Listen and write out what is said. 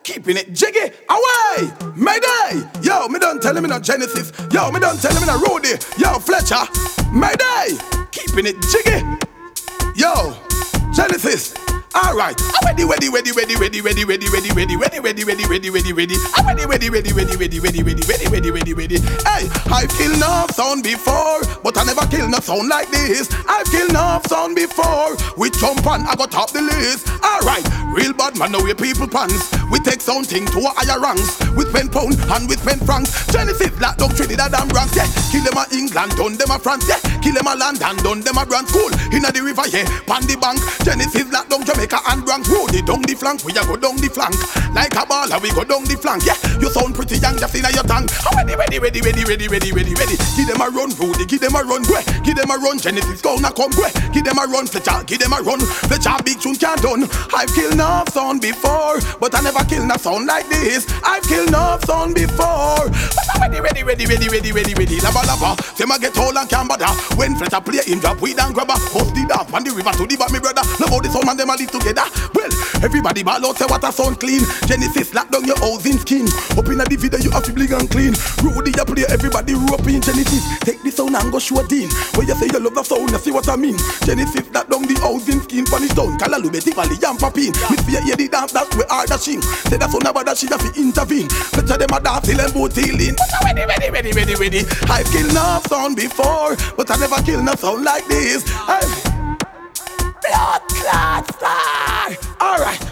keeping it jiggy. Away, Mayday. Yo, me don't tell him in a Genesis. Yo, me don't tell him in a Rudy. Yo, Fletcher. Mayday, keeping it jiggy. Yo, Genesis. Alright, I'm ready. I'm ready. Hey, I've killed no sound before, but I never killed no sound like this. I've killed no sound before. We jump on, I got top the list. Alright, real bad man, know your people pants. We take something to a higher ranks. With pen pound and with pen francs. Genesis, black dog, Trinidad and Bronx, yeah. Kill them a England, done them a France, yeah. Kill them a London, done them a Brand School. Inna the river, yeah, pan the bank. Genesis, black dog, Jamaica and Bronx. Rudy down the flank, we a go down the flank. Like a baller, we go down the flank. Yeah, you sound pretty young, just inna your tongue. Ready. Give them a run, Rudy, give them a run, boy. Give them a run, Genesis, go na come, boy. Give them a run, Fletcher, give them a run. Fletcher, big tune can't done. I've killed no sound before, but I never killed no sound like this. I've killed no sound before. But I'm ready. Lava. Say my get all and can't bother. When Fletcher play him drop, we down grabber. Bust the dance on the river to the back, me brother. Love how the sound man them a live together. Well, everybody ball out, say what a sound clean. Genesis lock down your housing skin. Up in the video you have to bling and clean. Rudy you play, everybody rope in. Genesis, take the sound and go show it in. When you say you love the sound, you see what I mean. Genesis lock down the housing skin. Punish down, Kalalube, Tivoli, and Papin. Miss Fear, hear the dance, that's where are dashing. Say that sound about that she have to intervene. Fletcher them a dance till them both healing. But I'm ready. I've killed no sound before, but I never killed no sound like this. Blood clot star. Alright,